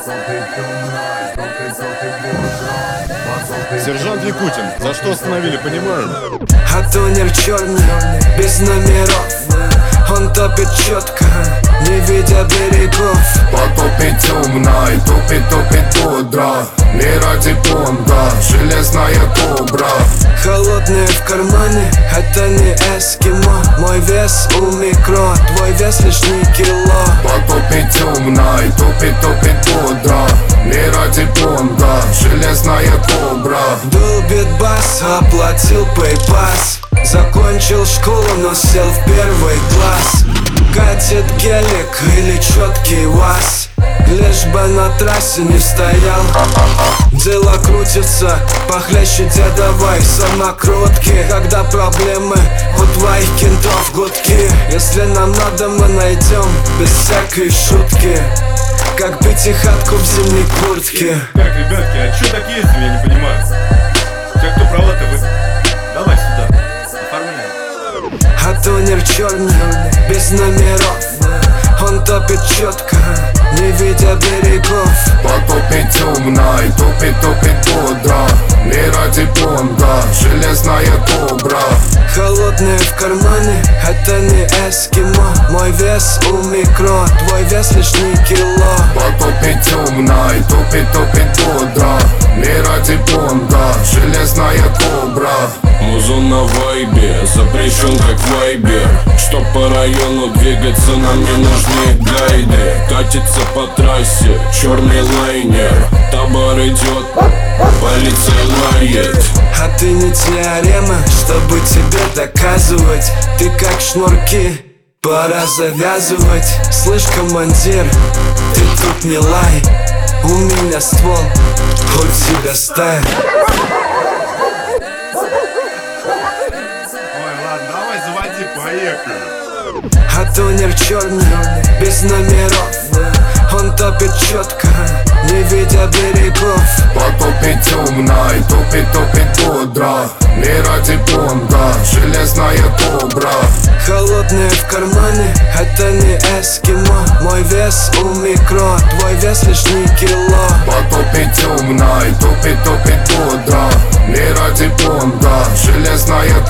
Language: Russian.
Сержант Якутин, за что остановили, понимаю? А тонер черный, без номеров. Он топит четко, не видя берегов. Потопит темно и топит бодро. Не ради понта, железная кобра. Холодные в кармане, это не эскимо. Мой вес у микро, твой вес лишний кило. Потопит темно и топит бодро. Не ради понта, железная кобра. Долбит бас, оплатил пейпас. Закончил школу, но сел в первый класс. Катит гелик или четкий УАЗ, лишь бы на трассе не стоял. Дело крутится похлеще дедовой самокрутки. Когда проблемы у твоих кентов гудки. Если нам надо, мы найдем без всякой шутки. Как пятихатку в зимней куртке. Так, ребятки, а чё так ездим, я не понимаю. Те, кто права-то вы... Давай сюда, оформляй. А тонер черный, без номеров. Он топит четко, не видя берегов. Потопит темно и топит бодро. Не ради понта, железная кобра. Холодные в кармане, это не эскимо. Мой вес у микро, твой вес лишний кило. Потопит темно и топит бодро. Не ради понта, железная кобра. Музон на вайбе, запрещен как вайбер. Чтоб по району двигаться, нам не нужны гайды. Катится по трассе черный лайнер. Табор идет, полиция лает. А ты не теорема, чтобы тебе доказывать. Ты как шнурки, пора завязывать. Слышь, командир, ты тут не лай. У меня ствол, у тебя стая. Ой, ладно, давай заводи, поехали. А тонер черный, без номеров. Он топит четко, не видя берегов. Потопит темно и топит бодро. Не ради понта, железная кобра. Холодные в кармане, это не эскимо. Мой вес у микро, твой вес лишний кило. Потопит темно и топит бодро. Не ради понта, железная